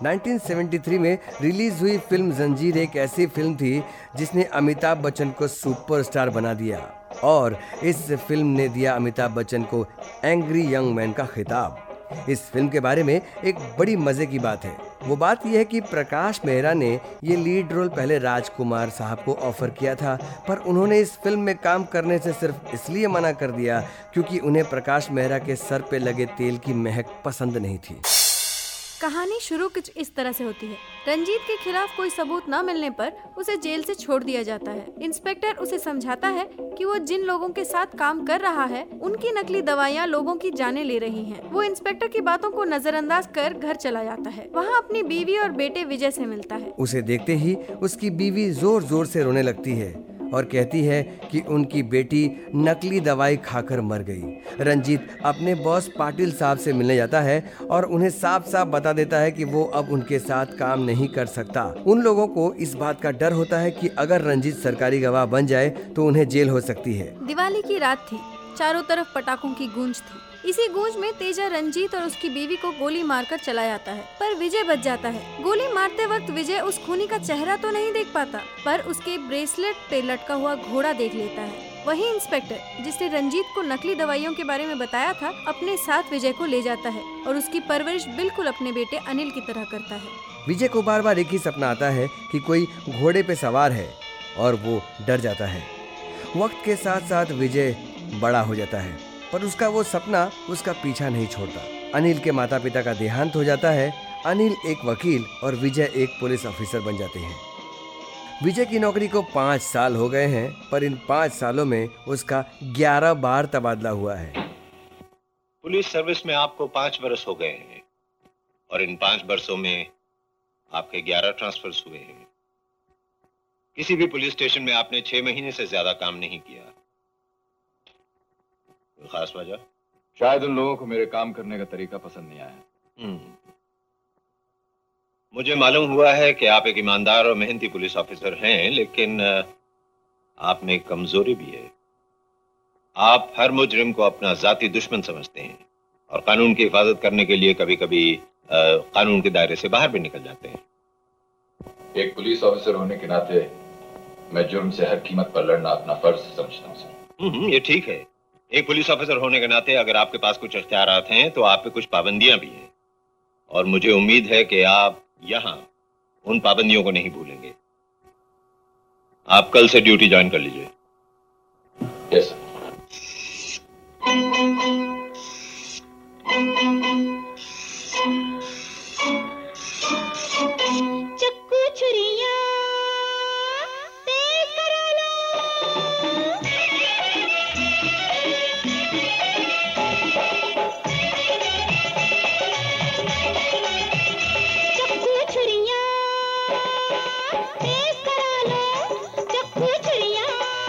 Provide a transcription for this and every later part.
1973 में रिलीज हुई फिल्म जंजीर एक ऐसी फिल्म थी जिसने अमिताभ बच्चन को सुपरस्टार बना दिया और इस फिल्म ने दिया अमिताभ बच्चन को एंग्री यंग मैन का खिताब। इस फिल्म के बारे में एक बड़ी मजे की बात है। वो बात यह है कि प्रकाश मेहरा ने ये लीड रोल पहले राजकुमार साहब को ऑफर किया था, पर उन्होंने इस फिल्म में काम करने से सिर्फ इसलिए मना कर दिया क्योंकि उन्हें प्रकाश मेहरा के सर पे लगे तेल की महक पसंद नहीं थी। कहानी शुरू कुछ इस तरह से होती है। रंजीत के खिलाफ कोई सबूत न मिलने पर उसे जेल से छोड़ दिया जाता है। इंस्पेक्टर उसे समझाता है कि वो जिन लोगों के साथ काम कर रहा है उनकी नकली दवाइयाँ लोगों की जानें ले रही हैं। वो इंस्पेक्टर की बातों को नजरअंदाज कर घर चला जाता है। वहाँ अपनी बीवी और बेटे विजय से मिलता है। उसे देखते ही उसकी बीवी जोर जोर से रोने लगती है और कहती है कि उनकी बेटी नकली दवाई खाकर मर गई। रंजीत अपने बॉस पाटिल साहब से मिलने जाता है और उन्हें साफ साफ बता देता है कि वो अब उनके साथ काम नहीं कर सकता। उन लोगों को इस बात का डर होता है कि अगर रंजीत सरकारी गवाह बन जाए तो उन्हें जेल हो सकती है। दिवाली की रात थी, चारों तरफ पटाखों की गूंज थी। इसी गूंज में तेजा रंजीत और उसकी बीवी को गोली मारकर चला जाता है, पर विजय बच जाता है। गोली मारते वक्त विजय उस खूनी का चेहरा तो नहीं देख पाता, पर उसके ब्रेसलेट पे लटका हुआ घोड़ा देख लेता है। वही इंस्पेक्टर जिसने रंजीत को नकली दवाइयों के बारे में बताया था, अपने साथ विजय को ले जाता है और उसकी परवरिश बिल्कुल अपने बेटे अनिल की तरह करता है। विजय को बार बार एक ही सपना आता है कि कोई घोड़े पे सवार है और वो डर जाता है। वक्त के साथ साथ विजय बड़ा हो जाता है, पर उसका वो सपना उसका पीछा नहीं छोड़ता। अनिल के माता पिता का देहांत हो जाता है। अनिल एक वकील और विजय एक पुलिस ऑफिसर बन जाते हैं। विजय की नौकरी को 5 साल हो गए हैं, पर इन 5 सालों में उसका 11 बार तबादला हुआ है। पुलिस सर्विस में आपको 5 बरस हो गए हैं और इन 5 बरसों में आपके 11 ट्रांसफर्स हुए हैं। किसी भी पुलिस स्टेशन में आपने 6 महीने से ज्यादा काम नहीं किया। कोई खास वजह? शायद उन लोगों को मेरे काम करने का तरीका पसंद नहीं आया। मुझे मालूम हुआ है कि आप एक ईमानदार और मेहनती पुलिस ऑफिसर हैं, लेकिन आप में एक कमजोरी भी है। आप हर मुजरिम को अपना जाती दुश्मन समझते हैं और कानून की हिफाजत करने के लिए कभी कभी कानून के दायरे से बाहर भी निकल जाते हैं। एक पुलिस ऑफिसर होने के नाते मैं जुर्म से हर कीमत पर लड़ना अपना फर्ज समझता हूँ सर। ये ठीक है। एक पुलिस ऑफिसर होने के नाते अगर आपके पास कुछ इख्तियारात हैं तो आप पे कुछ पाबंदियां भी हैं, और मुझे उम्मीद है कि आप यहाँ उन पाबंदियों को नहीं भूलेंगे। आप कल से ड्यूटी ज्वाइन कर लीजिए। Yes sir. चक्कू छुरिया तेज करा लो, चक्कू छुरिया तेज करा लो, चक्कू छुरिया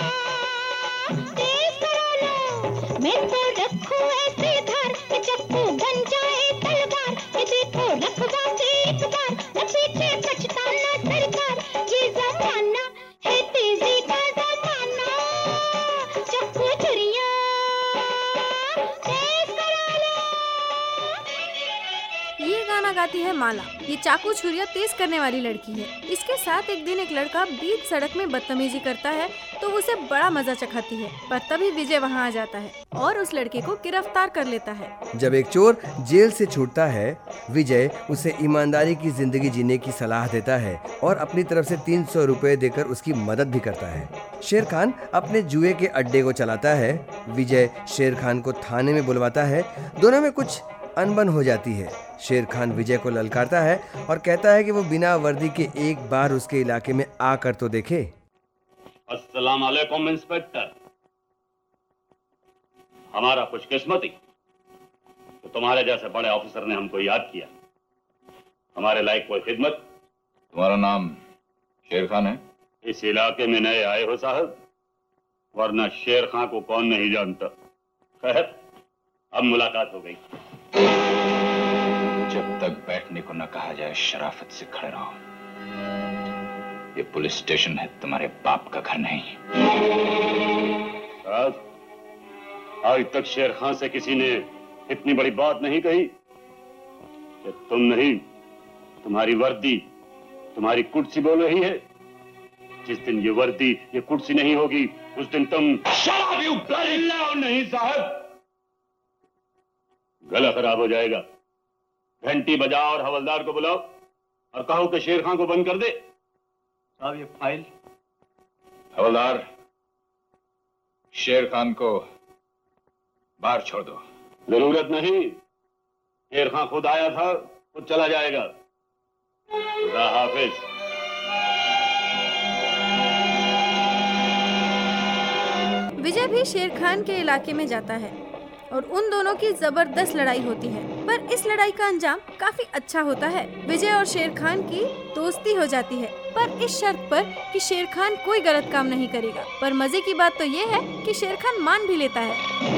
तेज करा लो। मैं तो रखूं ऐसे धार कि चक्कू बन जाए तलवार, कि देखो रखवा के एक बार न पीछे पछताना सरकार। ये जमाना है तेजी का जमाना, चक्कू छुरिया तेज करा लो। ये गाना गाती है माला। ये चाकू छुरिया तेज करने वाली लड़की है। इसके साथ एक दिन एक लड़का बीच सड़क में बदतमीजी करता है तो उसे बड़ा मजा चखाती है, पर तभी विजय वहाँ आ जाता है और उस लड़के को गिरफ्तार कर लेता है। जब एक चोर जेल से छूटता है, विजय उसे ईमानदारी की जिंदगी जीने की सलाह देता है और अपनी तरफ से 300 रुपए देकर उसकी मदद भी करता है। शेर खान अपने जुए के अड्डे को चलाता है। विजय शेर खान को थाने में बुलवाता है। दोनों में कुछ अनबन हो जाती है। शेर खान विजय को ललकारता है और कहता है कि वो बिना वर्दी के एक बार उसके इलाके में आकर तो देखे। अस्सलाम वालेकुम इंस्पेक्टर। हमारा खुशकिस्मती तो तुम्हारे जैसे बड़े ऑफिसर ने हमको याद किया। हमारे लायक कोई खिदमत? तुम्हारा नाम शेर खान है? इस इलाके में नए आए हो साहब, वरना शेर खान को कौन नहीं जानता। खैर, अब मुलाकात हो गई। जब तक बैठने को न कहा जाए शराफत से खड़े रहो। ये पुलिस स्टेशन है, तुम्हारे बाप का घर नहीं। आज तक शेर खान से किसी ने इतनी बड़ी बात नहीं कही कि तुम नहीं तुम्हारी वर्दी, तुम्हारी कुर्सी बोल रही है। जिस दिन ये वर्दी, ये कुर्सी नहीं होगी, उस दिन तुम नहीं साहब, गला खराब हो जाएगा। घंटी बजाओ और हवलदार को बुलाओ और कहो कि शेर खान को बंद कर दे। साहब ये फाइल। हवलदार, शेर खान को बाहर छोड़ दो। जरूरत नहीं, शेर खान खुद आया था, खुद चला जाएगा। खुदा हाफिज। विजय भी शेर खान के इलाके में जाता है और उन दोनों की जबरदस्त लड़ाई होती है, पर इस लड़ाई का अंजाम काफी अच्छा होता है। विजय और शेर खान की दोस्ती हो जाती है, पर इस शर्त पर कि शेर खान कोई गलत काम नहीं करेगा। पर मजे की बात तो ये है कि शेर खान मान भी लेता है।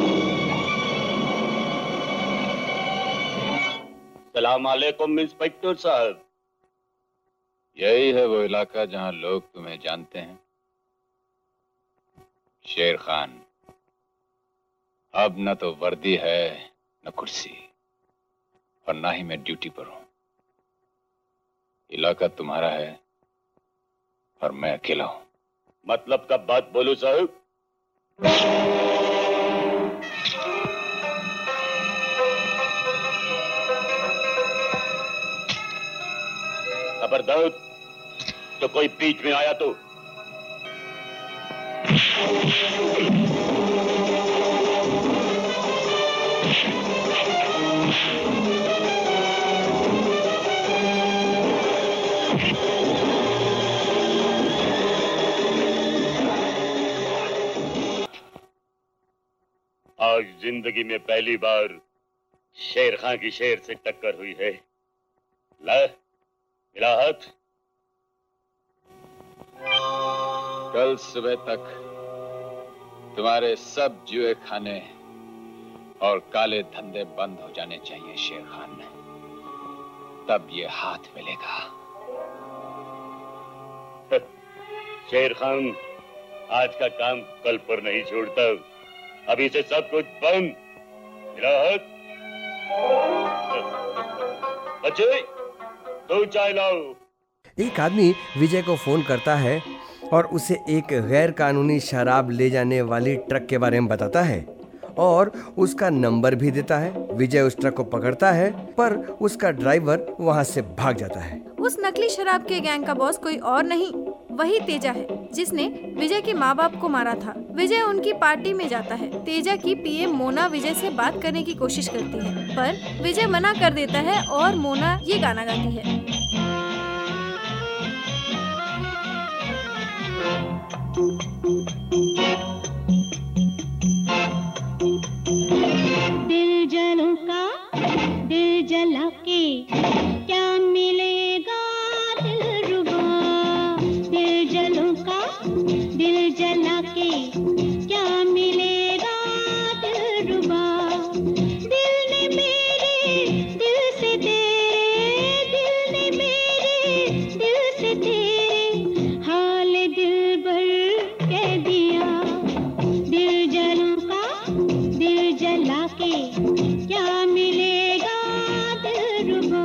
सलाम अलैकुम इंस्पेक्टर साहब। यही है वो इलाका जहां लोग तुम्हें जानते हैं, शेर खान। अब न तो वर्दी है, न कुर्सी, और ना ही मैं ड्यूटी पर हूं। इलाका तुम्हारा है और मैं अकेला हूं। मतलब का बात बोलो साहब। खबरदार, तो कोई बीच में आया तो आज जिंदगी में पहली बार शेर खान की शेर से टक्कर हुई है। ला मिला हाथ। कल सुबह तक तुम्हारे सब जुए खाने और काले धंधे बंद हो जाने चाहिए शेर खान, तब ये हाथ मिलेगा। शेर खान आज का काम कल पर नहीं छोड़ता। अभी से सब कुछ बंद। मिला हाथ। बच्चे, दो चाय लाओ। एक आदमी विजय को फोन करता है और उसे एक गैर कानूनी शराब ले जाने वाली ट्रक के बारे में बताता है और उसका नंबर भी देता है। विजय उस ट्रक को पकड़ता है, पर उसका ड्राइवर वहां से भाग जाता है। उस नकली शराब के गैंग का बॉस कोई और नहीं, वही तेजा है, जिसने विजय के माँ बाप को मारा था। विजय उनकी पार्टी में जाता है। तेजा की पीए मोना विजय से बात करने की कोशिश करती है, पर विजय मना कर देता है और मोना ये गाना गाती है। दिल जलों का दिल जला के क्या मिलेगा दिलरुबा। दिल जलों का दिल जला के क्या मिलेगा दिलरुबा। दिल ने मेरे दिल से तेरे, दिल ने मेरे दिल से तेरे हाल दिल भर कह दिया। दिल जलों का दिल जला के क्या मिलेगा दिलरुबा।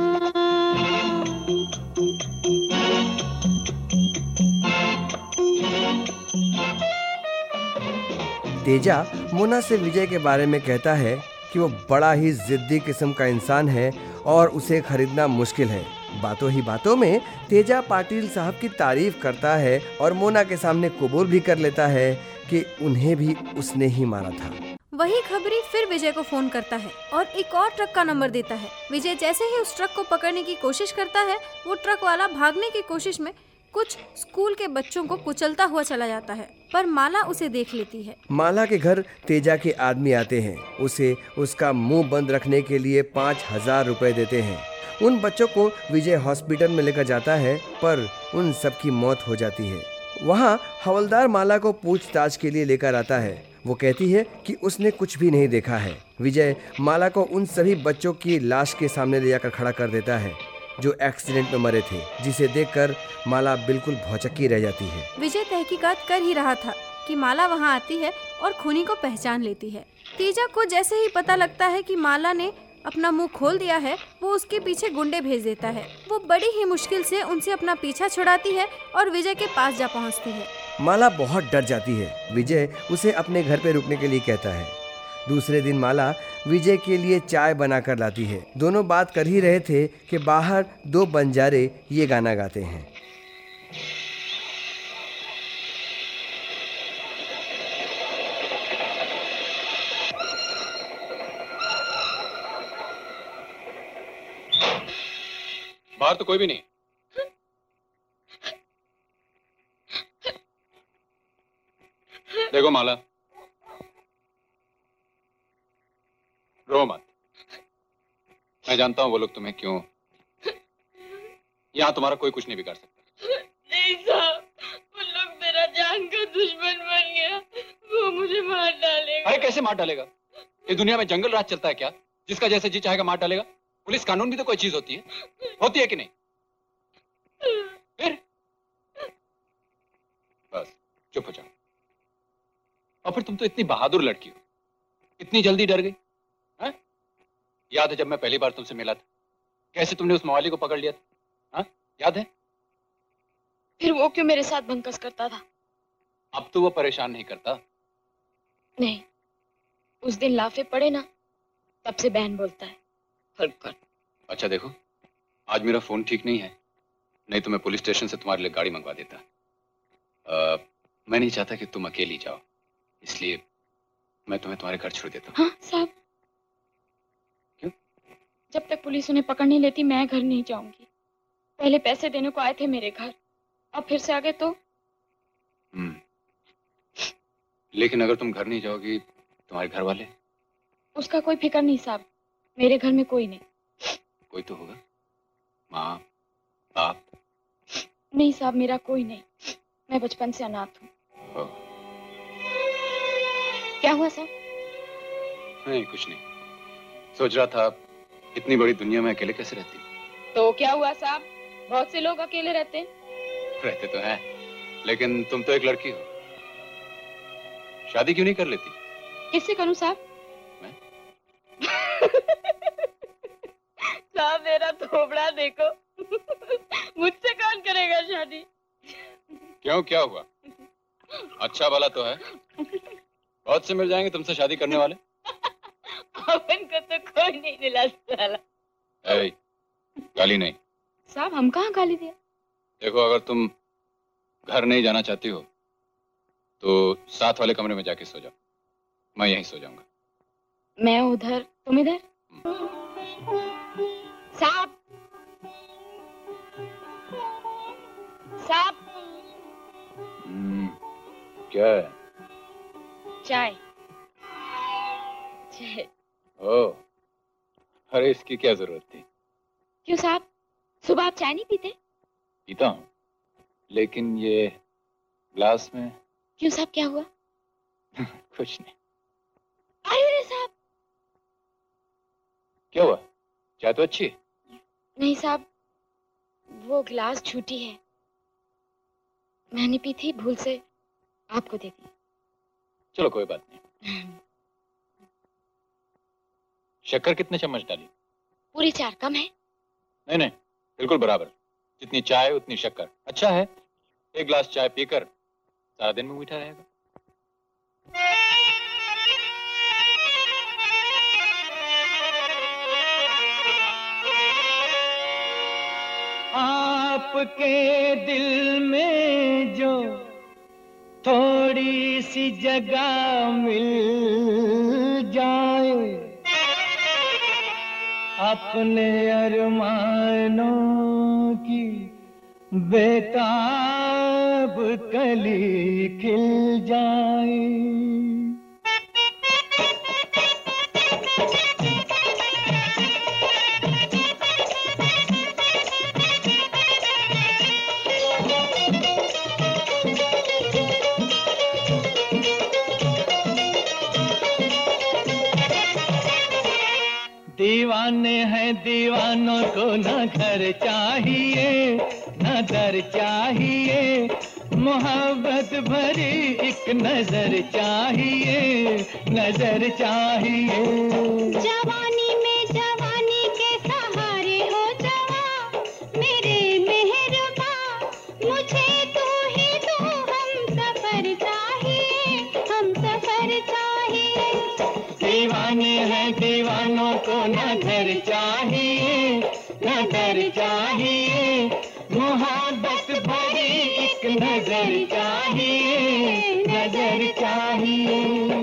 तेजा मोना से विजय के बारे में कहता है कि वो बड़ा ही जिद्दी किस्म का इंसान है और उसे खरीदना मुश्किल है। बातों ही बातों में तेजा पाटिल साहब की तारीफ करता है और मोना के सामने कबूल भी कर लेता है कि उन्हें भी उसने ही मारा था। वही खबरी फिर विजय को फोन करता है और एक और ट्रक का नंबर देता है। विजय जैसे ही उस ट्रक को पकड़ने की कोशिश करता है, वो ट्रक वाला भागने की कोशिश में कुछ स्कूल के बच्चों को कुचलता हुआ चला जाता है, पर माला उसे देख लेती है। माला के घर तेजा के आदमी आते हैं, उसे उसका मुंह बंद रखने के लिए 5,000 रुपए देते हैं। उन बच्चों को विजय हॉस्पिटल में लेकर जाता है, पर उन सबकी मौत हो जाती है। वहाँ हवलदार माला को पूछताछ के लिए लेकर आता है। वो कहती है कि उसने कुछ भी नहीं देखा है। विजय माला को उन सभी बच्चों की लाश के सामने ले जाकर खड़ा कर देता है जो एक्सीडेंट में मरे थे, जिसे देखकर माला बिल्कुल भौचक्की रह जाती है। विजय तहकीकात कर ही रहा था कि माला वहाँ आती है और खूनी को पहचान लेती है। तेजा को जैसे ही पता लगता है कि माला ने अपना मुंह खोल दिया है वो उसके पीछे गुंडे भेज देता है। वो बड़ी ही मुश्किल से उनसे अपना पीछा छुड़ाती है और विजय के पास जा पहुंचती है। माला बहुत डर जाती है। विजय उसे अपने घर पे रुकने के लिए कहता है। दूसरे दिन माला विजय के लिए चाय बनाकर लाती है। दोनों बात कर ही रहे थे कि बाहर दो बंजारे ये गाना गाते हैं। बाहर तो कोई भी नहीं। देखो माला, रो मत। मैं जानता हूं वो लोग तुम्हें क्यों, यहां तुम्हारा कोई कुछ नहीं बिगाड़ सकता। नहीं साहब, वो लोग मेरा जान का दुश्मन बन गया, वो मुझे मार डालेगा। अरे कैसे मार डालेगा? ये दुनिया में जंगल राज चलता है क्या, जिसका जैसे जी चाहेगा मार डालेगा? पुलिस कानून भी तो कोई चीज होती है कि नहीं? फिर बस चुप हो जाओ। और फिर तुम तो इतनी बहादुर लड़की हो, इतनी जल्दी डर गई? हाँ? याद है जब मैं पहली बार तुमसे मिला था, कैसे तुमने उस मवाली को पकड़ लिया था? हाँ? याद है? फिर वो क्यों मेरे साथ बंकस करता था? अब तो वो परेशान नहीं करता। नहीं, उस दिन लाफे पड़े ना, तब से बहन बोलता है फर्क। अच्छा देखो, आज मेरा फोन ठीक नहीं है, नहीं तो मैं पुलिस स्टेशन से तुम्हारे लिए गाड़ी मंगवा देता। मैं नहीं चाहता कि तुम अकेली जाओ, इसलिए मैं तुम्हें तुम्हारे घर छोड़ देता हूँ। हाँ साहब। क्यों? जब तक पुलिस उन्हें पकड़ नहीं लेती मैं घर नहीं जाऊंगी। पहले पैसे देने को आए थे मेरे घर, अब फिर से आ गए तो? लेकिन अगर तुम घर नहीं जाओगी, तुम्हारे घर वाले? उसका कोई फिक्र नहीं साहब, मेरे घर में कोई नहीं। कोई तो होगा, माँ बाप? नहीं साहब, मेरा कोई नहीं, मैं बचपन से अनाथ हूँ। क्या हुआ साहब? नहीं कुछ नहीं, सोच रहा था इतनी बड़ी दुनिया में अकेले कैसे रहती? तो क्या हुआ साहब, बहुत से लोग अकेले रहते हैं। रहते तो हैं, लेकिन तुम तो एक लड़की हो, शादी क्यों नहीं कर लेती? किससे करूं साहब? मैं? साहब मेरा थोबड़ा देखो, मुझसे कौन करेगा शादी? क्यों, क्या हुआ? अच्छा भला तो है, बहुत से मिल जाएंगे तुमसे शादी करने वाले। अपन को तो कोई नहीं मिला साला। गाली नहीं साहब, हम कहाँ गाली दिया? देखो, अगर तुम घर नहीं जाना चाहती हो तो साथ वाले कमरे में जाके सो जाओ, मैं यहीं सो जाऊंगा। मैं उधर, तुम इधर? साहब, साहब। क्या है? चाय। चाय। ओह, अरे इसकी क्या जरूरत थी? क्यों साहब, सुबह आप चाय नहीं पीते? पीता हूँ, लेकिन ये ग्लास में। क्यों साहब, क्या हुआ? कुछ नहीं। अरे साहब। क्या हुआ? चाय तो अच्छी है। नहीं साहब, वो ग्लास झूठी है, मैंने पी थी, भूल से आपको दे दी। चलो कोई बात नहीं। शक्कर कितने चम्मच डाली? पूरी 4 कम है? नहीं नहीं, बिल्कुल बराबर, जितनी चाय उतनी शक्कर। अच्छा है, एक गिलास चाय पीकर सारा दिन में मीठा रहेगा। आपके दिल में जो थोड़ी सी जगह मिल जाए, अपने अरमानों की बेताब कली खिल जाए। दीवाने हैं, दीवानों को न घर चाहिए न दर चाहिए, मोहब्बत भरी एक नजर चाहिए, नजर चाहिए। जवानी में घर चाहिए। दीवाने हैं दीवानों को न घर चाहिए, न डर चाहिए, मोहब्बत भरी एक नजर चाहिए, नजर चाहिए।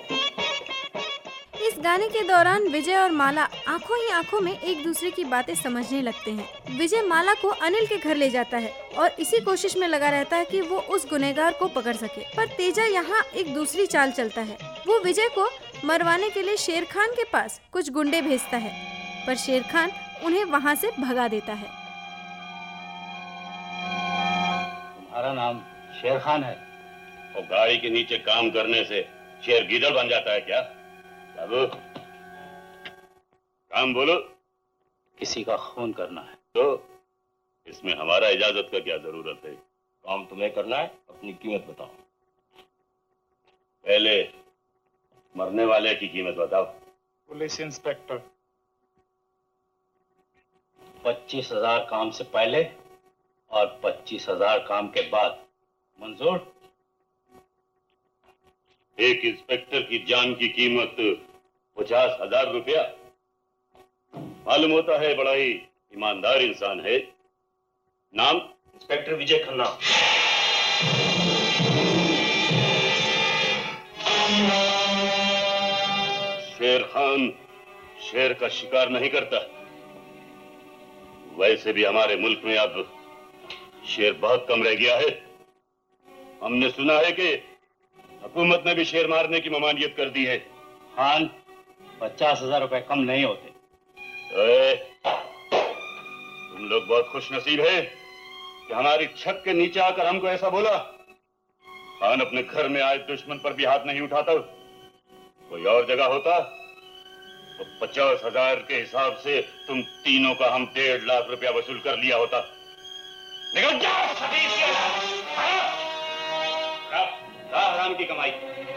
इस गाने के दौरान विजय और माला आंखों ही आंखों में एक दूसरे की बातें समझने लगते हैं। विजय माला को अनिल के घर ले जाता है और इसी कोशिश में लगा रहता है कि वो उस गुनहगार को पकड़ सके। पर तेजा यहाँ एक दूसरी चाल चलता है। वो विजय को मरवाने के लिए शेर खान के पास कुछ गुंडे भेजता है, पर शेर खान उन्हें वहाँ से भगा देता है। तुम्हारा नाम शेर खान है? और गाड़ी के नीचे काम करने से शेर गीदड़ बन जाता है क्या? बाबू, काम बोलो। किसी का खून करना है तो इसमें हमारा इजाजत का क्या जरूरत है? काम तुम्हें करना है, अपनी कीमत बताओ। पहले मरने वाले की कीमत बताओ। Police inspector. 25,000 काम से पहले और 25,000 काम के बाद। मंजूर? एक इंस्पेक्टर की जान की कीमत 50,000 रुपया। मालूम होता है बड़ा ही ईमानदार इंसान है। नाम? इंस्पेक्टर विजय खन्ना। शेर खान शेर का शिकार नहीं करता। वैसे भी हमारे मुल्क में अब शेर बहुत कम रह गया है। हमने सुना है कि हुकूमत ने भी शेर मारने की ममानियत कर दी है। खान, 50,000 रुपए कम नहीं होते। तुम लोग बहुत खुश नसीब है कि हमारी छत के नीचे आकर हमको ऐसा बोला। खान अपने घर में आए दुश्मन पर भी हाथ नहीं उठाता। कोई और जगह होता तो 50,000 के हिसाब से तुम तीनों का हम 1.5 लाख रुपया वसूल कर लिया होता। निकल जाओ हराम की कमाई।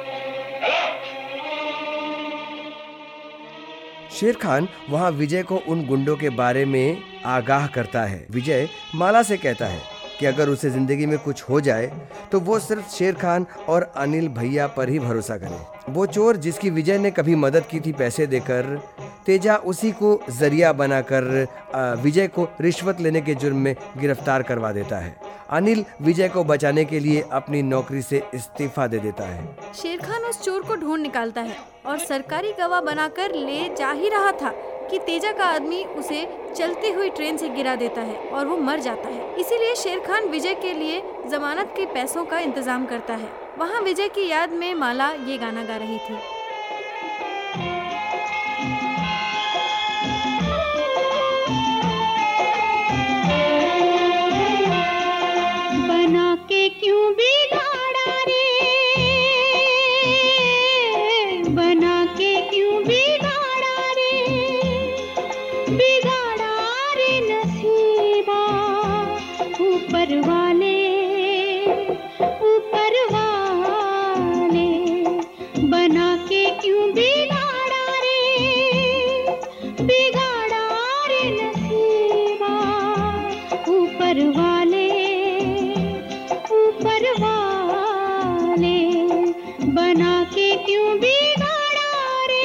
शेर खान वहाँ विजय को उन गुंडों के बारे में आगाह करता है। विजय माला से कहता है कि अगर उसे जिंदगी में कुछ हो जाए तो वो सिर्फ शेर खान और अनिल भैया पर ही भरोसा करे। वो चोर जिसकी विजय ने कभी मदद की थी पैसे देकर, तेजा उसी को जरिया बनाकर विजय को रिश्वत लेने के जुर्म में गिरफ्तार करवा देता है। अनिल विजय को बचाने के लिए अपनी नौकरी से इस्तीफा दे देता है। शेर खान उस चोर को ढूंढ निकालता है और सरकारी गवाह बनाकर ले जा ही रहा था कि तेजा का आदमी उसे चलती हुई ट्रेन से गिरा देता है और वो मर जाता है। इसीलिए शेर खान विजय के लिए जमानत के पैसों का इंतजाम करता है। वहाँ विजय की याद में माला ये गाना गा रही थी। बना के क्यों बिगाड़ा रे, बना के क्यों बिगाड़ा रे, बिगाड़ा रे नसीबा। ऊपर वाले बना के क्यों बिगाड़ा रे, बिगाड़ा रे नसीबा। ऊपर वाले बना के क्यों बिगाड़ा रे।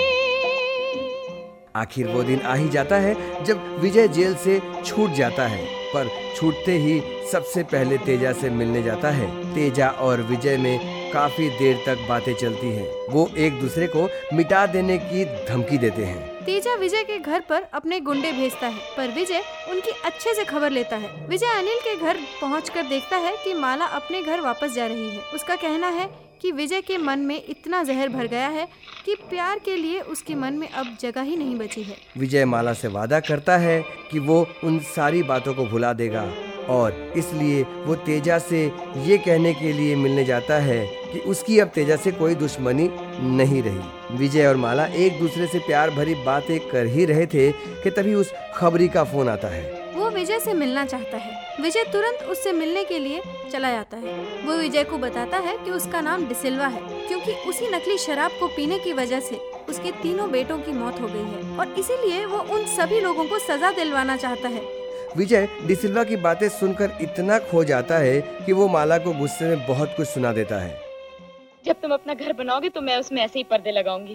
आखिर वो दिन आ ही जाता है जब विजय जेल से छूट जाता है, पर छूटते ही सबसे पहले तेजा से मिलने जाता है। तेजा और विजय में काफी देर तक बातें चलती हैं। वो एक दूसरे को मिटा देने की धमकी देते हैं। तेजा विजय के घर पर अपने गुंडे भेजता है, पर विजय उनकी अच्छे से खबर लेता है। विजय अनिल के घर पहुंचकर देखता है कि माला अपने घर वापस जा रही है। उसका कहना है कि विजय के मन में इतना जहर भर गया है कि प्यार के लिए उसके मन में अब जगह ही नहीं बची है। विजय माला से वादा करता है कि वो उन सारी बातों को भुला देगा और इसलिए वो तेजा से ये कहने के लिए मिलने जाता है कि उसकी अब तेजा से कोई दुश्मनी नहीं रही। विजय और माला एक दूसरे से प्यार भरी बातें कर ही रहे थे कि तभी उस खबरी का फोन आता है। वो विजय से मिलना चाहता है। विजय तुरंत उससे मिलने के लिए चला जाता है। वो विजय को बताता है कि उसका नाम डिसिल्वा है, क्योंकि उसी नकली शराब को पीने की वजह से उसके तीनों बेटों की मौत हो गई है और इसीलिए वो उन सभी लोगों को सजा दिलवाना चाहता है। विजय डिसिल्वा की बातें सुनकर इतना खो जाता है कि वो माला को गुस्से में बहुत कुछ सुना देता है। जब तुम अपना घर बनाओगे तो मैं उसमें ऐसे ही पर्दे लगाऊंगी।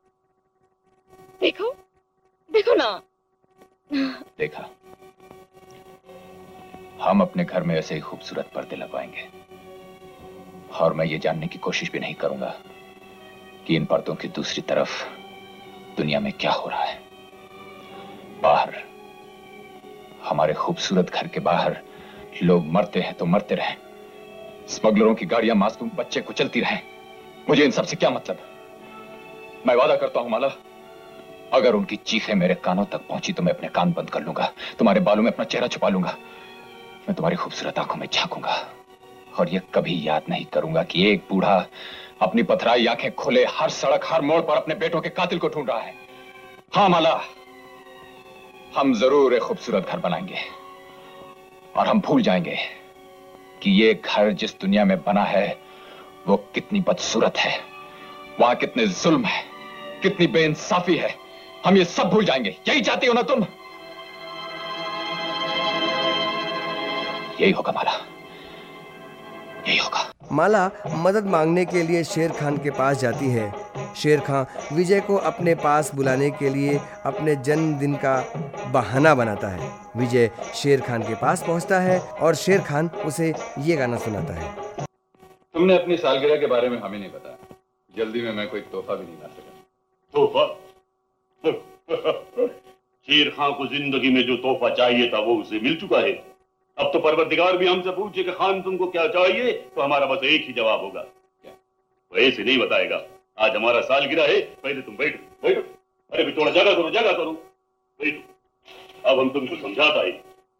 देखो देखो ना। देखा, हम अपने घर में ऐसे ही खूबसूरत पर्दे लगवाएंगे और मैं ये जानने की कोशिश भी नहीं करूंगा कि इन पर्दों की दूसरी तरफ दुनिया में क्या हो रहा है। बाहर, हमारे खूबसूरत घर के बाहर लोग मरते हैं तो मरते रहें, स्मगलरों की गाड़ियां मासूम बच्चे कुचलती रहें, मुझे इन सब से क्या मतलब। मैं वादा करता हूं माला, अगर उनकी चीखें मेरे कानों तक पहुंची तो मैं अपने कान बंद कर लूंगा, तुम्हारे बालों में अपना चेहरा छुपा लूंगा, मैं तुम्हारी खूबसूरत आंखों में झांकूंगा और ये कभी याद नहीं करूंगा कि एक बूढ़ा अपनी पथराई आंखें खोले हर सड़क हर मोड़ पर अपने बेटों के कातिल को ढूंढ रहा है। हाँ माला, हम जरूर एक खूबसूरत घर बनाएंगे और हम भूल जाएंगे कि ये घर जिस दुनिया में बना है वो कितनी बदसूरत है, वहां कितने जुल्म है, कितनी बेइंसाफी है, हम ये सब भूल जाएंगे। यही चाहती हो ना तुम? यही होगा माला, यही होगा। माला मदद मांगने के लिए शेर खान के पास जाती है। शेर खान विजय को अपने पास बुलाने के लिए अपने जन्मदिन का बहाना बनाता है। विजय शेर खान के पास पहुंचता है और शेर खान उसे ये गाना सुनाता है। तुमने अपनी सालगिरह के बारे में हमें नहीं बताया, जल्दी में मैं कोई तोहफा भी नहीं ला सका। तोहफा? शेर खान को जिंदगी में जो तोहफा चाहिए था वो उसे मिल चुका है। अब तो परवरदिगार भी हमसे पूछे कि खान तुमको क्या चाहिए तो हमारा बस एक ही जवाब होगा, क्या? वो ऐसे नहीं बताएगा। आज हमारा सालगिरह है, पहले तुम बैठो बैठो। अरे भी थोड़ा जगह करो बैठो। अब हम तुमको समझाता है।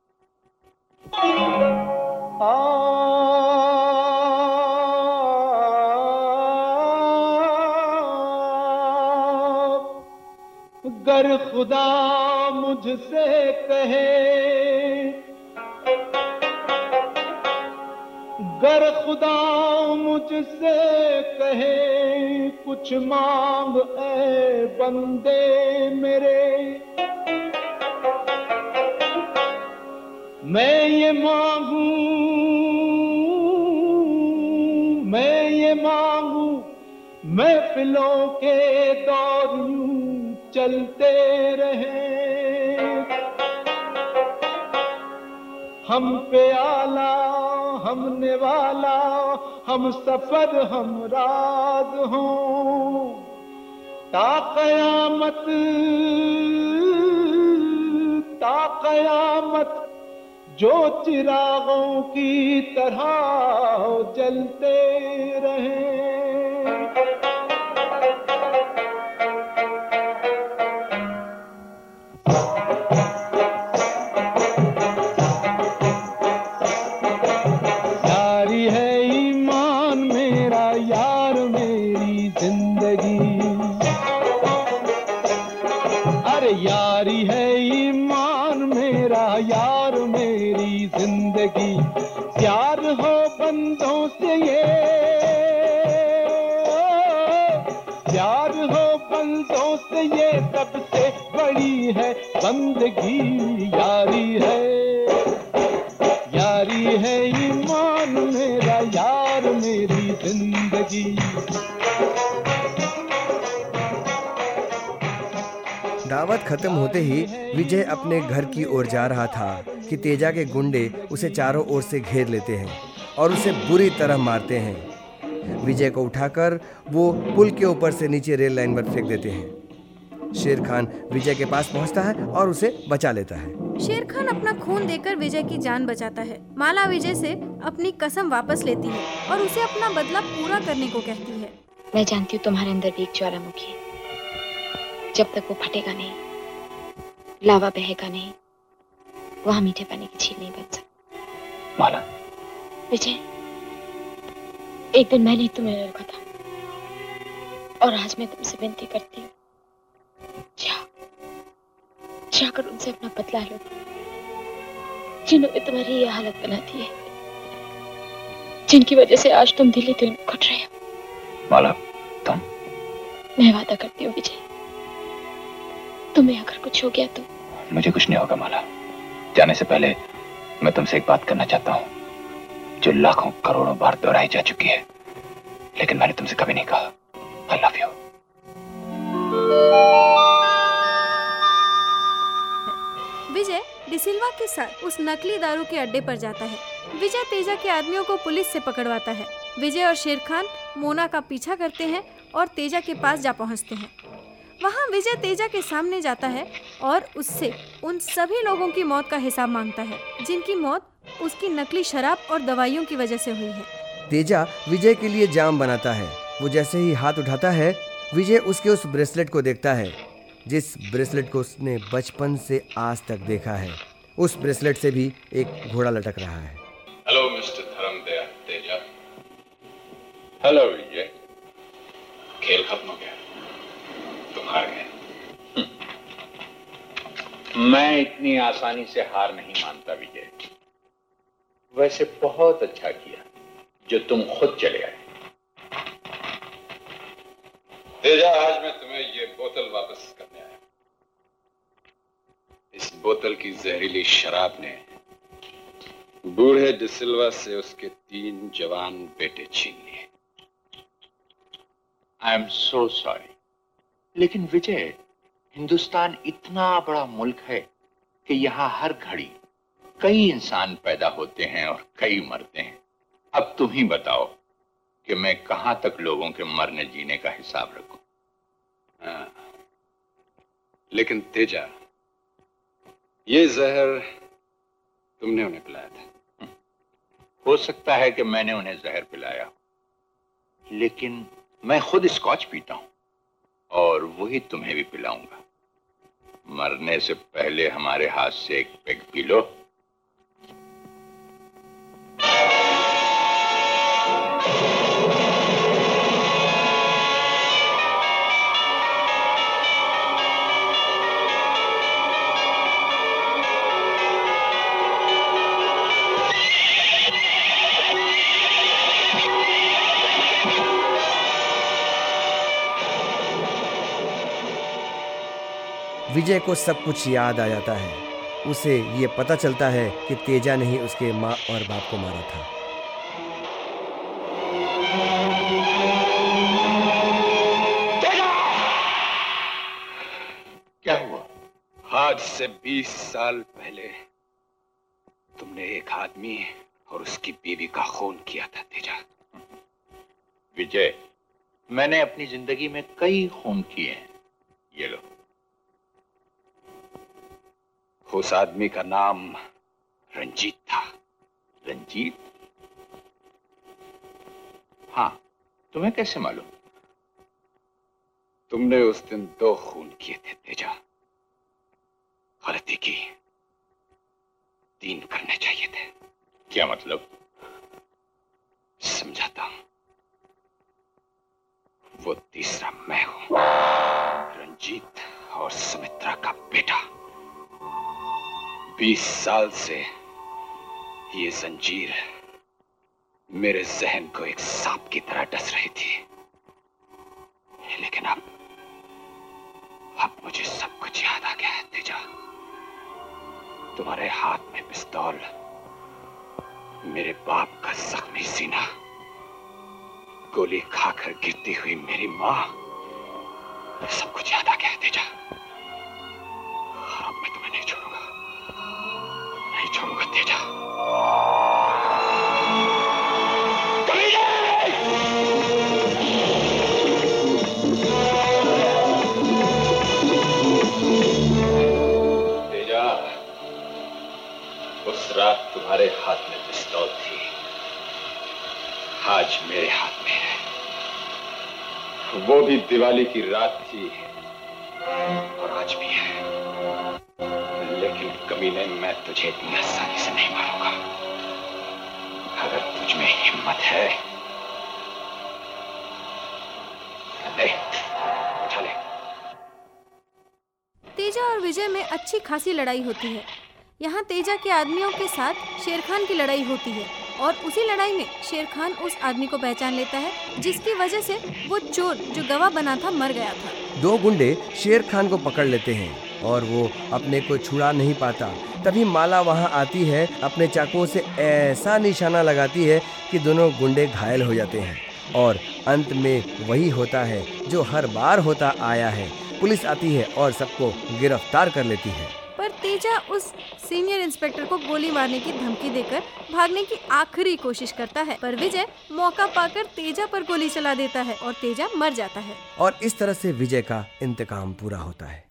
गर खुदा मुझसे कहे, गर खुदा मुझसे कहे कुछ मांग ऐ बंदे मेरे, मैं ये मांगू महफिलों के दौर यूं चलते रहे, हम पे आला हम निवाला हम सफर हम राज हों, ता कयामत जो चिरागों की तरह जलते रहे। प्यार हो बंदों से ये, प्यार हो बंदों से ये सबसे बड़ी है बंदगी। यारी है ईमान मेरा यार मेरी जिंदगी। दावत खत्म होते ही विजय अपने घर की ओर जा रहा था कि तेजा के गुंडे उसे चारों ओर से घेर लेते हैं और उसे बुरी तरह मारते हैं। विजय को उठाकर वो पुल के ऊपर से नीचे रेल लाइन पर फेंक देते हैं। शेर खान विजय के पास पहुंचता है और उसे बचा लेता है। शेर खान अपना खून देकर विजय की जान बचाता है। माला विजय से अपनी कसम वापस लेती है और उसे अपना बदला पूरा करने को कहती है। मैं जानती हूँ तुम्हारे अंदर भी एक ज्वालामुखी है, जब तक वो फटेगा नहीं, लावा बहेगा नहीं, वहां मीठे पानी की झील नहीं बन सकती। माला, विजय, एक दिन मैंने तुम्हें रोका था और आज मैं तुमसे विनती करती हूँ, जाकर उनसे अपना बदला लो जिन्होंने तुम्हारी ये हालत बना दी है, जिनकी वजह से आज तुम दिल में घुट रहे हो। माला, तुम? मैं वादा करती हूँ विजय, तुम्हें अगर कुछ हो गया तो? मुझे कुछ नहीं होगा माला। जाने से पहले मैं तुमसे एक बात करना चाहता हूँ जो लाखों करोड़ों बार दोहराई जा चुकी है। लेकिन मैंने तुमसे कभी नहीं कहा I love you. Vijay DeSilva के साथ उस नकली दारू के अड्डे पर जाता है। विजय तेजा के आदमियों को पुलिस से पकड़वाता है। विजय और शेर खान मोना का पीछा करते हैं और तेजा के पास जा पहुंचते हैं। वहां विजय तेजा के सामने जाता है और उससे उन सभी लोगों की मौत का हिसाब मांगता है जिनकी मौत उसकी नकली शराब और दवाइयों की वजह से हुई है। तेजा विजय के लिए जाम बनाता है। वो जैसे ही हाथ उठाता है, विजय उसके उस ब्रेसलेट को देखता है जिस ब्रेसलेट को उसने बचपन से आज तक देखा है। उस ब्रेसलेट से भी एक घोड़ा लटक रहा है। Hello mister Dharmadaya Teja. Hello Vijay. खेल खत्म हो गया, तुम हार गए। मैं इतनी आसानी से हार नहीं मानता विजय। वैसे बहुत अच्छा किया जो तुम खुद चले आए। तेजा, आज मैं तुम्हें ये बोतल वापस करने आया। इस बोतल की जहरीली शराब ने बूढ़े डिसिल्वा से उसके 3 जवान बेटे छीन लिए। आई एम सो सॉरी, लेकिन विजय, हिंदुस्तान इतना बड़ा मुल्क है कि यहाँ हर घड़ी कई इंसान पैदा होते हैं और कई मरते हैं। अब तुम ही बताओ कि मैं कहां तक लोगों के मरने जीने का हिसाब रखूं। लेकिन तेजा, ये जहर तुमने उन्हें पिलाया था। हो सकता है कि मैंने उन्हें जहर पिलाया, लेकिन मैं खुद स्कॉच पीता हूं और वही तुम्हें भी पिलाऊंगा। मरने से पहले हमारे हाथ से एक पेग पी लो। विजय को सब कुछ याद आ जाता है। उसे ये पता चलता है कि तेजा ने ही उसके माँ और बाप को मारा था। क्या हुआ? आज से 20 साल पहले तुमने एक आदमी और उसकी बीवी का खून किया था तेजा। विजय, मैंने अपनी जिंदगी में कई खून किए हैं। ये लो। उस आदमी का नाम रंजीत था। रंजीत? हाँ, तुम्हें कैसे मालूम? तुमने उस दिन 2 खून किए थे तेजा। गलती की, 3 करने चाहिए थे। क्या मतलब? समझाता हूं। वो तीसरा मैं हूं, रंजीत और सुमित्रा का बेटा। 20 साल से ये जंजीर मेरे जहन को एक सांप की तरह डस रही थी, लेकिन अब मुझे सब कुछ याद आ गया है तेजा। तुम्हारे हाथ में पिस्तौल, मेरे बाप का जख्मी सीना, गोली खाकर गिरती हुई मेरी मां, सब कुछ याद आ गया है तेजा। अब मैं तुम्हें नहीं छोड़ूंगा, नहीं छोड़ूंगा तेजा। तेजा, उस रात तुम्हारे हाथ में पिस्तौल थी, आज मेरे हाथ में है। वो भी दिवाली की रात थी और आज भी है, लेकिन कमीने, मैं तुझे इतनी आसानी से नहीं मारूंगा। अगर तुझ में हिम्मत है, ले, उठा ले। तेजा और विजय में अच्छी खासी लड़ाई होती है। यहाँ तेजा के आदमियों के साथ शेर खान की लड़ाई होती है और उसी लड़ाई में शेर खान उस आदमी को पहचान लेता है जिसकी वजह से वो चोर जो गवाह बना था मर गया था। 2 गुंडे शेर खान को पकड़ लेते हैं और वो अपने को छुड़ा नहीं पाता। तभी माला वहाँ आती है, अपने चाकुओं से ऐसा निशाना लगाती है कि दोनों गुंडे घायल हो जाते हैं और अंत में वही होता है जो हर बार होता आया है। पुलिस आती है और सबको गिरफ्तार कर लेती है। पर तेजा उस सीनियर इंस्पेक्टर को गोली मारने की धमकी देकर भागने की आखिरी कोशिश करता है, पर विजय मौका पाकर तेजा पर गोली चला देता है और तेजा मर जाता है। और इस तरह से विजय का इंतकाम पूरा होता है।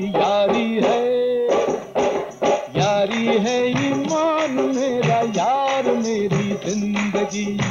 यारी है ईमान मेरा, यार मेरी जिंदगी।